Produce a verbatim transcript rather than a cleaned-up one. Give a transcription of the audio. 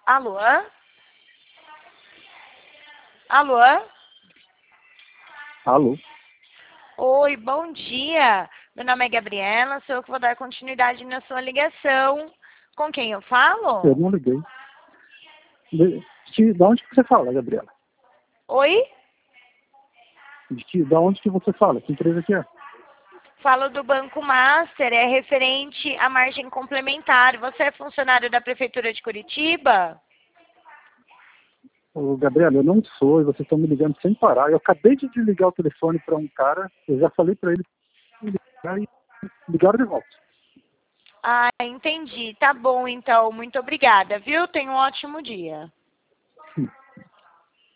Alô? Alô? Alô? Oi, bom dia. Meu nome é Gabriela, sou eu que vou dar continuidade na sua ligação. Com quem eu falo? Eu não liguei. De, de, de onde que você fala, Gabriela? Oi? De, que- de onde que você fala? Que empresa que é? Falo do Banco Master, é referente à margem complementar. Você é funcionário da Prefeitura de Curitiba? Ô, Gabriela, eu não sou e vocês estão me ligando sem parar. Eu acabei de desligar o telefone para um cara, eu já falei para ele me ligar e ligaram de volta. Ah, entendi. Tá bom, então. Muito obrigada, viu? Tenha um ótimo dia.